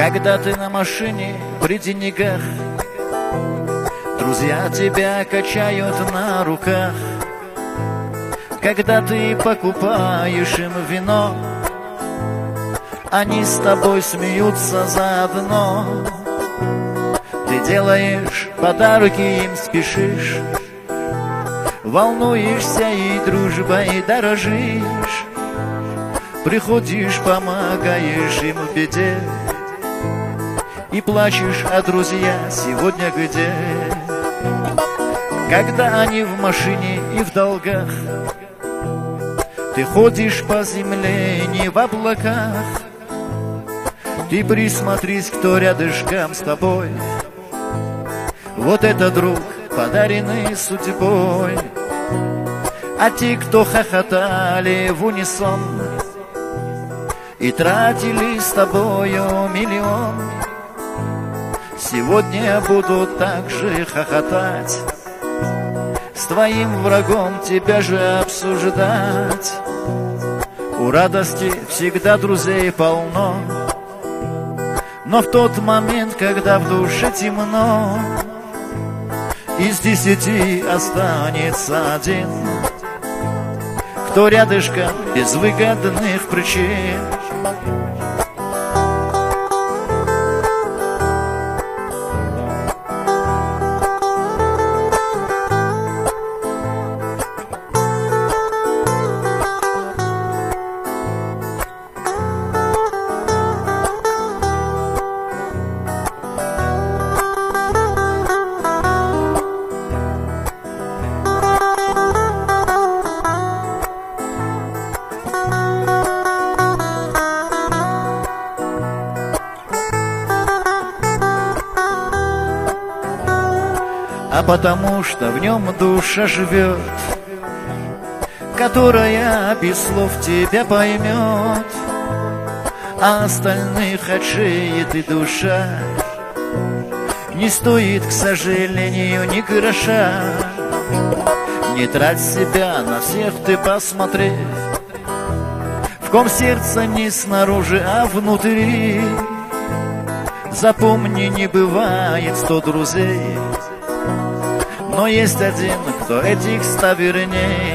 Когда ты на машине при деньгах, друзья тебя качают на руках. Когда ты покупаешь им вино, они с тобой смеются заодно. Ты делаешь подарки им, спешишь, волнуешься и дружбой дорожишь. Приходишь, помогаешь им в беде и плачешь, а друзья сегодня где? Когда они в машине и в долгах, ты ходишь по земле не в облаках. Ты присмотрись, кто рядышком с тобой. Вот это друг, подаренный судьбой. А те, кто хохотали в унисон и тратили с тобою миллион, сегодня будут так же хохотать, с твоим врагом тебя же обсуждать. У радости всегда друзей полно, но в тот момент, когда в душе темно, из 10 останется один, кто рядышком без выгодных причин. А потому что в нем душа живет, которая без слов тебя поймет, а остальных отшеет и душа не стоит, к сожалению, ни гроша. Не трать себя на всех, ты посмотри, в ком сердце не снаружи, а внутри. Запомни, не бывает 100 друзей, но есть один, кто этих 100 верней.